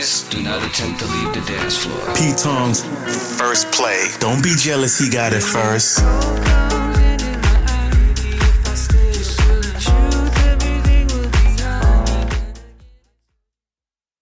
Please do not attempt to leave the dance floor. P-Tongs, first play. Don't be jealous he got it first.